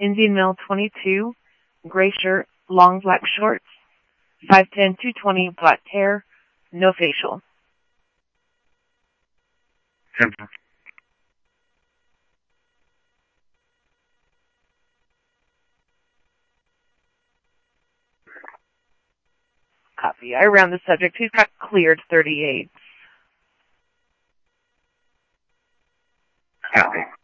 Indian male 22, gray shirt, long black shorts, 5'10", 220, black hair, no facial. Simple. Copy. I round the subject. He's got cleared 38. Copy.